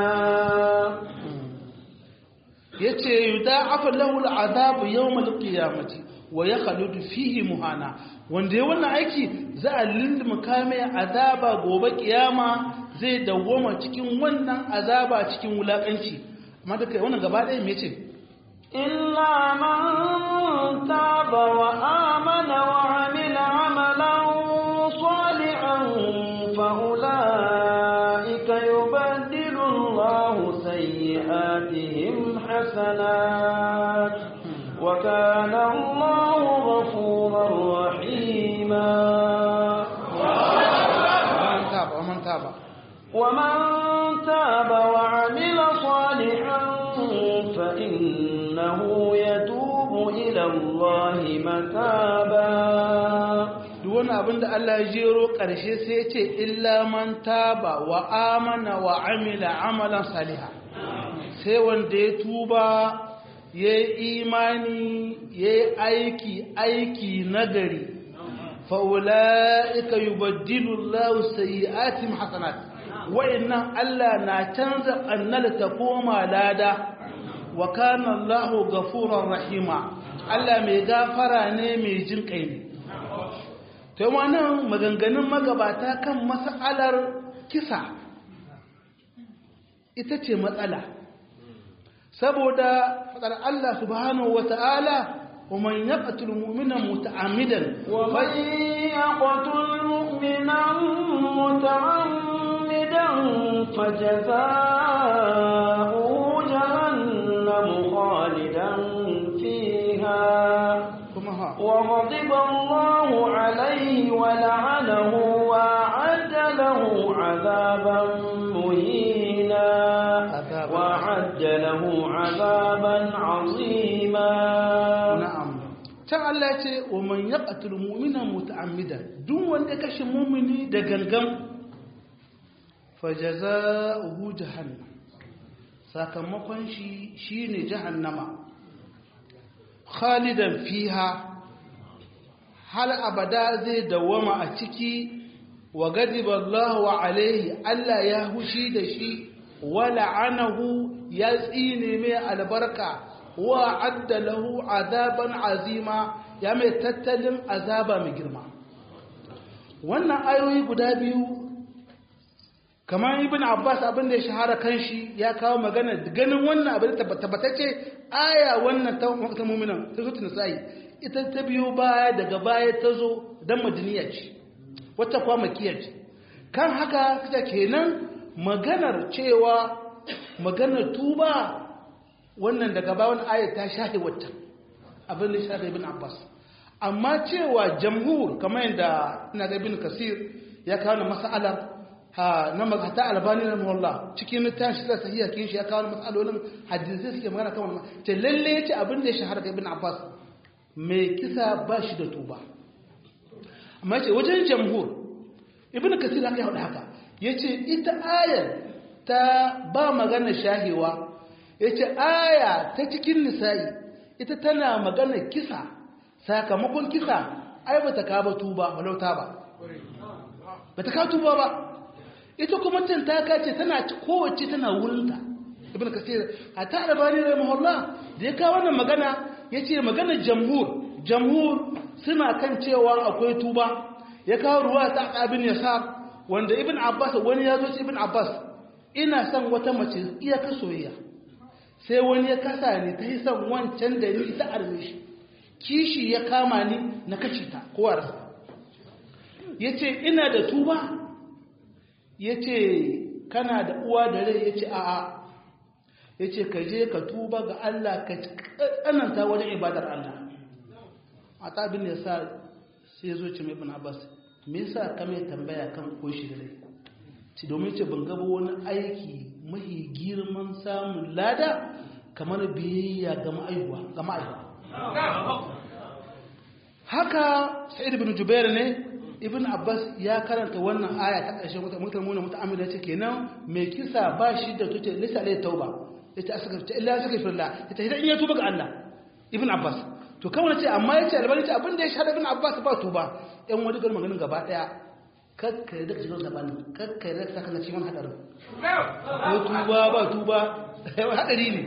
yace yudha'af lahu al'adhabu yawm al-qiyamati wa yakhlud fihi muhana wanda ya wannan aiki za a lindima kame azaba gobe kiyama zai dawoma cikin wannan azaba cikin wulakanci amma da kai wannan gaba ɗaya me ce illa man taba wa amana wa amila amalan salihan fa ulaika yubaddilu Allahu sayyi'atihim hasanat wa kana Allahu ghafurar rahima ومن تاب وعمل صالحا فإنه يتوب إلى الله متابا دون abinda Allah ya jero karshe sai ya ce illa man taba wa amana wa amila amalan salihan sai wanda ya tuba yayi imani yayi aiki nagari fa ulaika yubaddilu Allahu sayyi'atihim hasanat wa inna Allah na canza annal ta koma lada wa kana Allahu ghafurur rahima Allah mai gafara ne mai jin kai ne to wannan maganganun magabata kan mas'alar kisa ita ce matsala saboda fadar Allah subhanahu wata'ala ومن يقتل مؤمنا متعمدا ومن يقتل مؤمنا متعمدا فجزاؤه جهنم خالدا فيها وغضب الله عليه ولعنه وأعد له عذابا مهينا وأعد له عذابا عظيما can Allah ce wa man yaqtul mu'mina muta'ammidan duk wanda kashe mu'mini da gangan fajazaohu jahannam sakamakon shi shine jahannama khalidan fiha hal abada zai dawama a ciki wa gadiba Allahu alaihi Allah ya hushi da shi wa la'anahu ya tsine mai albarka wa adda lahu azaban azima ya mai tattalin azaba mai girma wannan ayoyi guda biyu kamar ibn Abbas abin da ya shahara kanshi ya kawo magana ganin wannan abin tabbatacce aya wannan ta mu'minan ta zuwa nisa'i ita ta biyo baya daga baya ta zo dan madaniya ce wata kwa makiyar ce kan haka kace kenan maganar cewa maganar tuba wannan daga bawon ayat ta shahi wata abin da shahi ibn Abbas amma cewa jamhur kamar yadda ina ga ibn Kasir ya kawo mas'alar na mazhata albani rahimahullah cikin littafin shi sahiha kin shi ya kawo mas'alolin hadisi suke magana kan wannan ce lalle yace abin da ya shahara ga ibn Abbas mai kisa ba shi da tuba amma yace wajen jamhur ibn Kasir aka yi haka yace ita ayar ta ba magana shahewa yace aya ta cikin nisa'i ita tana magana kisa sakamakon kisa ai bata ka ba tuba walauta ba bata ka tuba ba ita kuma tin ta kace tana kowace tana wurinta ibn kasir hatta albani rahimahullah da ya kawo wannan magana yace magana jamhur suna kan cewa akwai tuba ya kawo ruwa ta abin yasar wanda ibn abbas wani ya zo ibn abbas ina son wata mace iya ka soyayya sai wani ya kasa ni ta yi son wancan da ni ta arme shi kishi ya kama ni na kace ta kowa rasa ya ce ina da tuba ya ce kana da uwa da rai ya ce a'a ya ce ka je ka tuba ga Allah ka tsananta wajen ibadar Allah a tabin ya sa sai zo ce mai ibn Abbas me yasa ka mai tambaya kan koshi da rai ci domin ce ban gaba wani aiki mahi girman samun lada kamar biyayya ga ma'aiwa haka sa'id ibn jubair ne ibn abbas ya karanta wannan aya ta ƙarshen mutamuna muta'amila ce kenan mai kisa ba shi da tuce lissa alayhi tauba ita asaka illa astaghfirullah ita idan ya tuba ga Allah ibn abbas to kawai ce amma yace albani ce abin da ya shahada ibn abbas ba tuba ɗan wani gar maganin gaba daya kakkai da cikin gabanin kakkai da saka na cikin hadarin ko tuba ba tuba hadari ne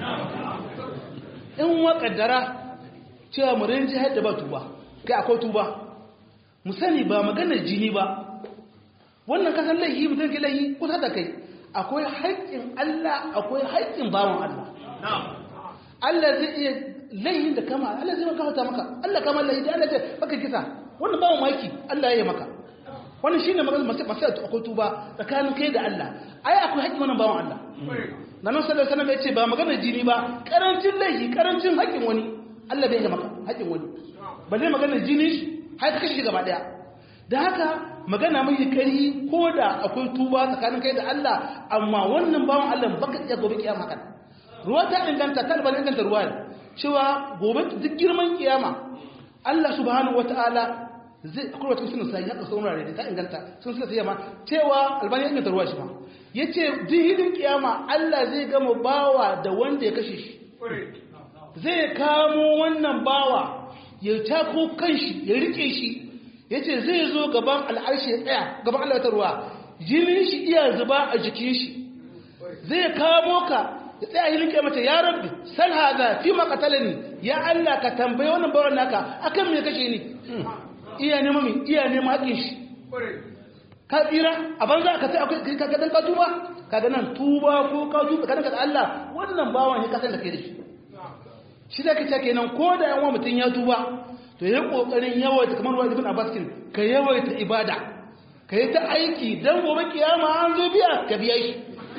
in wa kaddara cewa mu rinji hadda ba tuba kai akwai tuba mu sani ba maganar jini ba wannan kasan laihi mutum ke laihi kusa da kai akwai haƙƙin Allah akwai haƙƙin bawan Allah Allah zai iya laihin da kama Allah zai maka maka Allah kama laihi da Allah ce baka kisa wannan bawan maki Allah ya yi maka wannan shine maganar masu akwai tuba tsakanin kai da Allah ai akwai haƙƙin wannan bawan Allah nan sallallahu alaihi wasallam ya ce ba maganar jini ba karancin laihi karancin haƙƙin wani Allah bai yi maka haƙƙin wani balle maganar jini har ka kashe gaba daya da haka magana mai kari ko da akwai tuba tsakanin kai da Allah amma wannan bawan Allah baka iya gobe kiyama kan ruwa ta inganta talban inganta ruwa cewa gobe duk girman kiyama Allah subhanahu wataala zai akwai wata sunan sai haka sauran rare ta inganta sun sai ma cewa albani inganta ruwa shi ma yace dihidin kiyama Allah zai gama bawa da wanda ya kashe shi zai kamo wannan bawa ya tako kanshi ya rike shi yace zai zo gaban al'arshi ya tsaya gaban Allah ta ruwa jinin shi iya zuba a jikin shi zai kamo ka ya tsaya hilin kai mata ya rabbi sal hada fi ma qatalani ya Allah ka tambaye wannan bawan naka akan me kashe ni iya ne hakin shi ka tsira a banza ka sai akwai ka dan ka tuba kaga nan tuba ko ka tuba kada ka Allah wannan bawan ya kasan da kai da shi da kace kenan ko da yan mutun ya tuba to yayi kokarin yawaita kamar wa ibn Abbas kin ka yawaita ibada ka yi ta aiki dan gobe kiyama an zo biya ka biya shi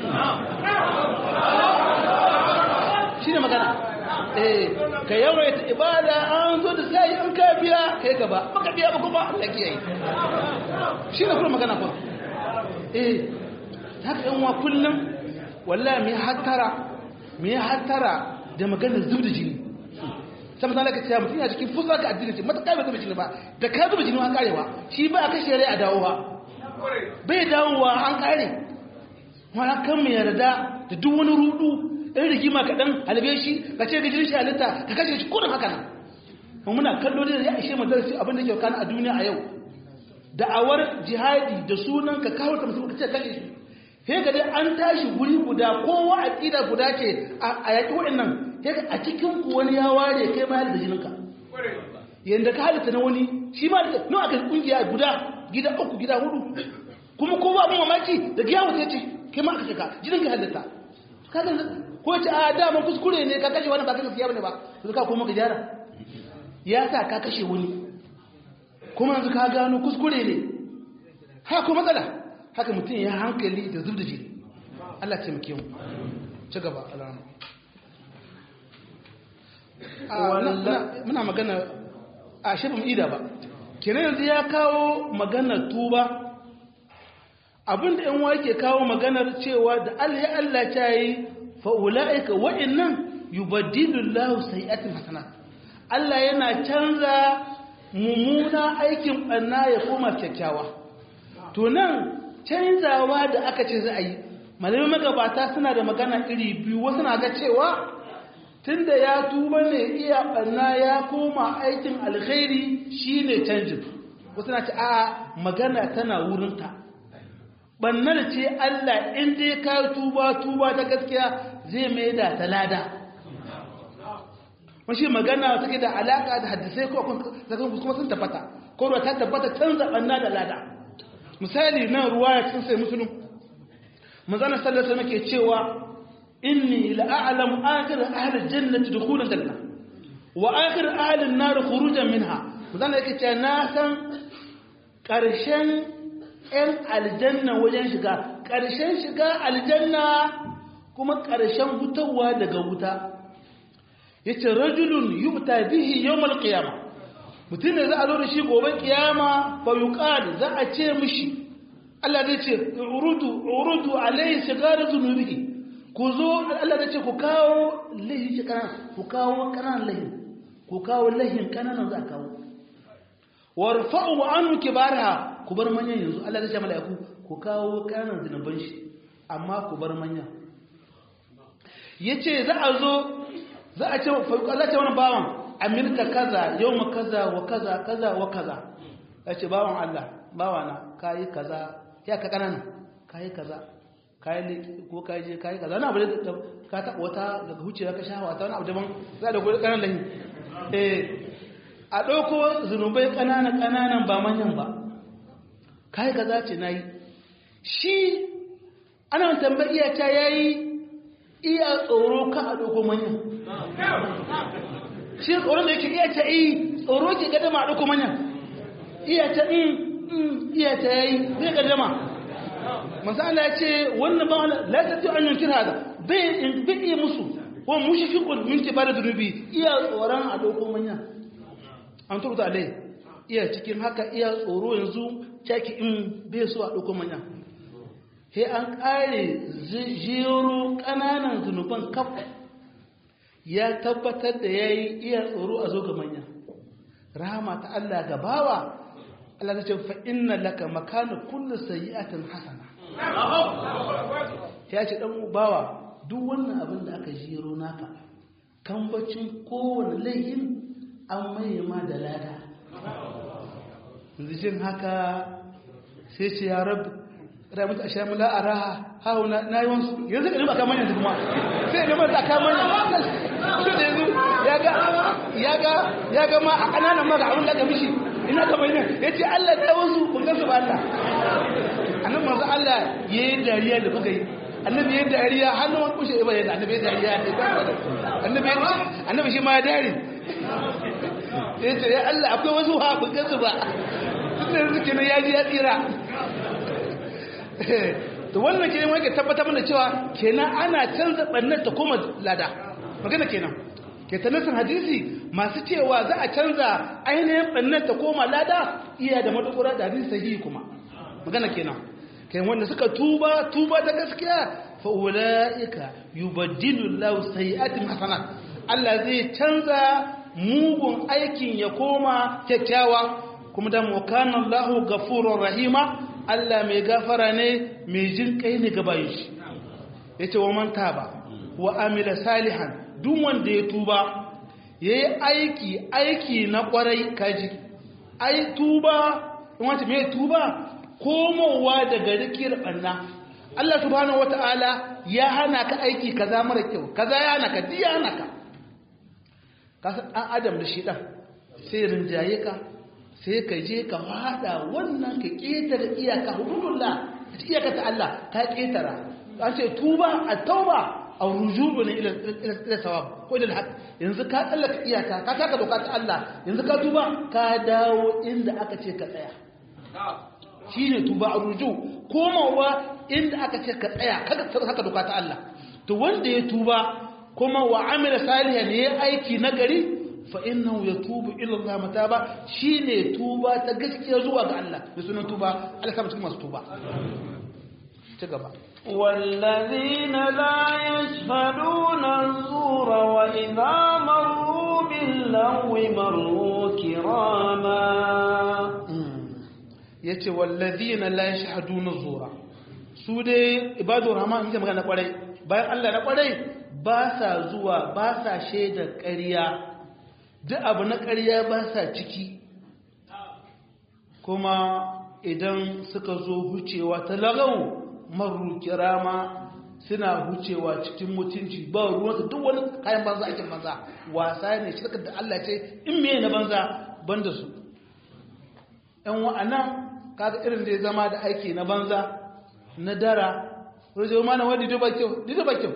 shine magana ka yawaita ibada an zo da sai an ka biya kai gaba baka biya ba kuma Allah kiyaye shine kuma magana ko haka yan wa kullum wallahi me hattara da maganar zubda jini sai misali ka ce mutum ya cikin fusa ka addini ce mata kai ba zubda jini ba da ka zubda jini an karewa shi ba a kashe rai a dawowa bai dawowa an kare wani kan mu yarda da duk wani rudu in rigima kaɗan halibe shi ka ce gajin shi halitta ka kashe shi kudin haka nan muna kallo da ya ishe mu darasi abin da ke kana a duniya a yau da'awar jihadi da sunan ka kawo ta musulmi ka ce kashe shi sai ka dai an tashi guri guda kowa aqida guda ce a yaki waɗannan sai a cikin ku wani ya ware kai ma da jininka yanda ka halitta na wani shi ma da nawa aka kungiya guda gida uku gida hudu kuma kowa abin mamaki da giyawo sai ce kai ma aka shika jininka halitta kaga ko ce a da mun kuskure ne ka kashe wani ba ka gaskiya bane ba to ka koma ka gyara ya sa ka kashe wani kuma yanzu ka gano kuskure ne haka matsala haka mutum ya hankali da zub da jini Allah ce muke mu ci gaba alama muna magana a shafin ida ba kenan yanzu ya kawo maganar tuba abinda yan wa ke kawo maganar cewa da Allah ta yi fa'ula'ika wa'innan yubaddilu Allahu sayyi'atin hasanat Allah yana canza mummuna aikin ɓanna ya koma kyakkyawa to nan canzawa da aka ce za a yi malamin magabata suna da magana iri biyu wasu na ga cewa tunda ya tuba ne iya ɓanna ya koma aikin alkhairi shine canjin wasu na ce a magana tana wurinta ɓannar ce Allah in dai ka tuba ta gaskiya zai mai da talada mashi magana take da alaka da hadisai ko kuma sun tabbata ko ta tabbata canza banna da lada misali nan ruwaya cikin sai musulun manzon sallallahu alaihi wasallam ke cewa inni la'alamu akhir ahli jannati dukhulan janna wa akhir ahli an-nar khurujan minha manzon yake cewa na san karshen ɗan aljanna wajen shiga karshen shiga aljanna kuma karshen hutawa daga wuta yace rajulun yubta bihi yawmal qiyama mutum ne za a zo da shi gobe kiyama fa yuqal za a ce mishi Allah zai ce urudu alayhi sigar zunubihi ku zo Allah zai ce ku kawo lahi kana ku kawo kanan lahi ku kawo lahin kananan za a kawo warfa'u anhu kibarha ku bar manyan yanzu Allah zai ce malaiku ku kawo kananan zinuban shi amma ku bar manyan yace za a zo za a ce Allah ce wani bawan amirka kaza yawma kaza wa kaza kaza wa kaza yace bawan Allah bawana kai kaza ya ka kanana kai kaza kai ko kai je kai kaza na bude ka ta wata daga huciya ka shawa ta wani abu daban za da gode kanan lahi a dauko zunubai kananan ba manyan ba kai kaza ce nayi shi ana tambaya ta yayi iya tsoro ka a dauko manyan shi tsoron da yake iya ta yi tsoro ke gadama a ɗauko manyan iya ta iya ta yi zai gadama masala ya ce wannan ba wani lasatti an yankin haza bai iya musu ko mushi fi kun minti ba da zunubi iya tsoron a ɗauko manyan an turta alai iya cikin haka iya tsoro yanzu caki in bai so a ɗauko manyan sai an ƙare jero ƙananan zunuban kafa ya tabbatar da ya yi iya tsoro a zo ga manya rahama ta Allah ga bawa Allah ta ce fa inna laka makana kullu sayyi'atin hasana ya ce dan bawa duk wannan abin da aka jiro naka kambacin kowane laifin an mai ma da lada jin haka sai ce ya rabu ramata a shamu la'araha hau na yi wansu yanzu ka nima kamar yanzu kuma sai ya nima kamar yanzu su da yanzu ya ga ma a ƙananan maka abin da aka mishi ina kamar yanzu ya ce Allah ta wansu kun gansu ba Allah annan masu Allah ya yi dariya da kuka yi annabi ya yi dariya hannun wani kushe iba yadda annabi ya dariya annabi shi ma ya dari ya ce ya Allah akwai wasu ha kun gansu ba su da yanzu kenan ya ji ya tsira to wannan kenan wani ke tabbatar mana cewa kenan ana canza ɓannar ta koma lada magana kenan ke ta nasin hadisi masu cewa za a canza ainihin ɓannar ta koma lada iya da madogara da hadisi sahihi kuma magana kenan kai wanda suka tuba ta gaskiya fa ulaika yubaddilu Allahu sayyi'atihim hasanat Allah zai canza mugun aikin ya koma kyakkyawa kuma da kana Allahu ghafurur rahima Allah mai gafara ne mai jin kai ne ga bayin shi yace wa man taba wa amila salihan duk wanda ya tuba yayi aiki na kwarai kaji ai tuba in wace mai tuba komowa daga rikir banna Allah subhanahu wataala ya hana ka aiki kaza mara kyau kaza ya hana ka diya hana ka kasan dan adam da shi dan sai rinjaye ka sai ka je ka fada wannan ka ketare iyaka hududullah iyaka ta Allah ka ketara an ce tuba at-tauba aw rujubu ila sawab ko ila haq yanzu ka tsallaka iyaka ka taka doka ta Allah yanzu ka tuba ka dawo inda aka ce ka tsaya shine tuba ar-ruju komawa inda aka ce ka tsaya kaga haka doka ta Allah to wanda ya tuba kuma wa amila salihan ne aiki nagari fa innahu yatubu ila Allah mataba shine tuba ta gaskiya zuwa ga Allah da sunan tuba Allah ka mutum masu tuba ci gaba والذين لا يشهدون الزور وإذا مروا باللغو مروا كراما yace wallazina la yashhaduna zura su dai ibadu rahman inda magana kwarai bayan Allah na kwarai ba sa zuwa ba sa shaidar ƙarya duk abu na ƙarya ba sa ciki kuma idan suka zo hucewa ta lagau maru kirama suna hucewa cikin mutunci ba ruwanka duk wani kayan banza ake banza wasa ne shirka da Allah ce in me na banza banda su ɗan wa'annan kaga irin da ya zama da aiki na banza na dara wajen ma na wani duba kyau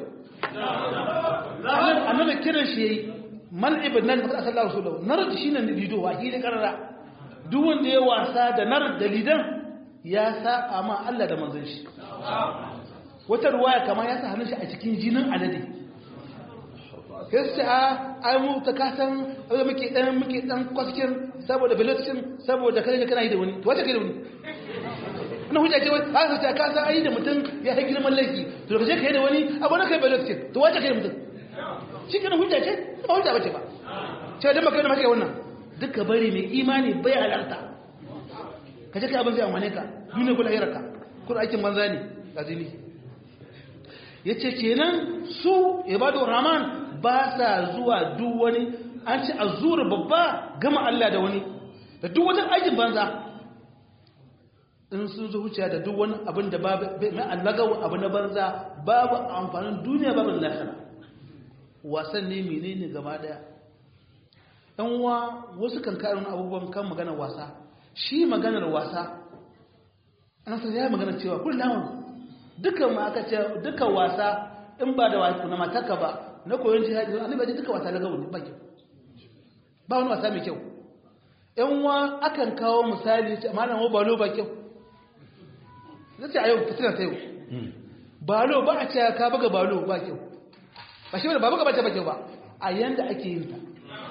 annabi kiran shi yayi man ibn nan da sallallahu alaihi wasallam nar shi ne lido wa hili karara duk wanda ya wasa da nar da lidan ya saba ma Allah da manzon shi wata ruwaya kamar ya sa hannun shi a cikin jinin alade gaskiya ai mu ta kasan abin muke dan kwaskin saboda bilotin saboda kai kana yi da wani to wace kai da wani ina hujja ce wai ha ta kasan ai da mutum ya hai girman laifi to kaje kai da wani abu na kai bilotin to wace kai da mutum shi kana hujja ce ba hujja bace ba cewa dan maka da maka wannan duka bari mai imani bai halarta kaje kai abin zai amane ka duniya kula hirarka kun aikin banza ne azili yace kenan su ibadu rahman ba sa zuwa duk wani an ci azura babba gama Allah da wani da duk wani aikin banza in sun zo wuciya da duk wani abin da babu na allagawa abu na banza babu amfanin duniya babu lahira wasan ne menene gaba daya dan uwa wasu kan karin abubuwan kan maganar wasa shi maganar wasa an san ya magana cewa kullum dukan ma aka ce dukan wasa in ba da wasu na mataka ba na koyon jihadi annabi ji duka wasa lagawo ne ba kyau ba wani wasa mai kyau yan wa akan kawo misali malam wa balo ba kyau zai a yau fitina ta yau balo ba a ce ka buga balo ba kyau ba shi ba buga ba ce ba kyau ba a yanda ake yin ta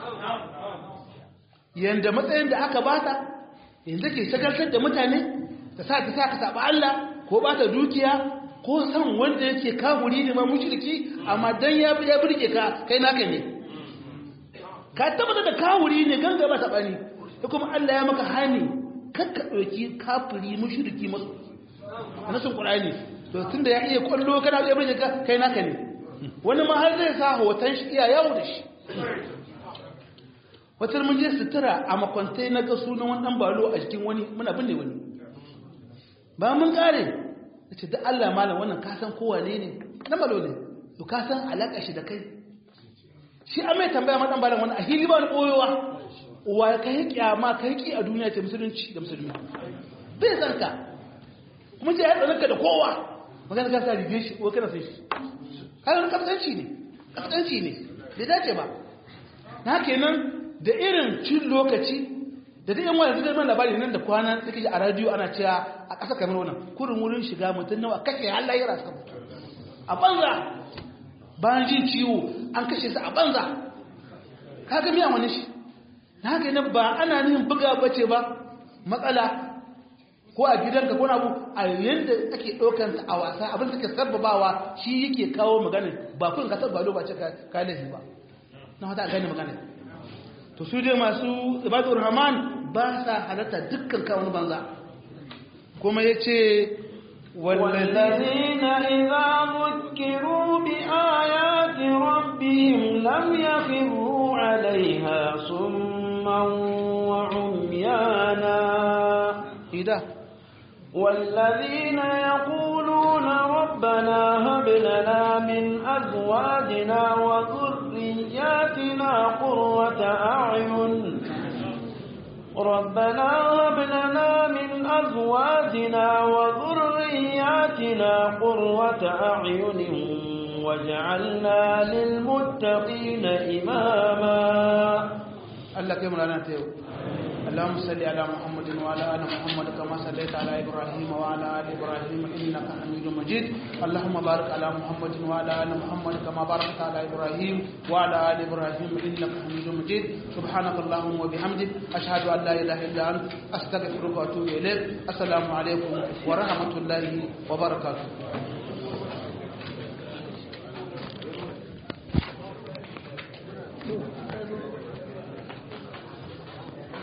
yanda matsayin da aka bata yanzu ke shagaltar da mutane ta sa ka saba Allah ko ba ta dukiya ko san wanda yake kafiri ne ma mushriki amma dan ya burge ka kai naka ne ka tabbata da kafiri ne ganga ba ta bani kuma Allah ya maka hani kakka dauki kafiri mushriki masu nasin Qur'ani to tunda ya iya kwallo kana ya burge ka kai naka ne wani ma har zai sa hoton shi iya yawo da shi wata mun je sutura a makwantai na ga sunan wani dan balo a jikin wani muna binne wani ba mun kare ce da Allah malam wannan ka san kowa ne na balo ne to ka san alaka shi da kai shi a mai tambaya madan balan wani a hili ba wani koyowa wa kai kiyama kai ki a duniya ce musulunci da musulmi bai san ka kuma ce ya tsananka da kowa magana ka sa rige shi ko kana sai shi kayan kaskanci ne bai dace ba na kenan da irin cin lokaci da duk yan wani zai mana labari nan da kwana da kaji a radio ana cewa a ƙasa kamar wannan kurin wurin shiga mutum nawa kashe halaye rasa a banza bayan jin ciwo an kashe su a banza kaga miya wani shi na haka nan ba ana nihin buga bace ba matsala ko a gidanka ko na abu a yanda ake ɗaukar a wasa abin suke sababawa shi yake kawo magana ba kun ka tabbalo ba ce ka lafi ba na hata a gane magana to su dai masu ibadur rahman ba sa halatta dukkan kawo banza kuma yace والذين إذا ذكروا بآيات ربهم لم يخروا عليها صما وعميانا والذين يقولون ربنا هب لنا من أزواجنا وذرياتنا قرة أعين ربنا هب لنا من أزواجنا وذرياتنا قرة أعين واجعلنا للمتقين إماما الله كم لنا تيو اللهم صل على محمد وعلى ال محمد كما صليت على ابراهيم وعلى ال ابراهيم انك حميد مجيد اللهم بارك على محمد وعلى ال محمد كما باركت على ابراهيم وعلى ال ابراهيم انك حميد مجيد سبحانك اللهم وبحمدك اشهد ان لا اله الا انت استغفرك واتوب اليك السلام عليكم ورحمه الله وبركاته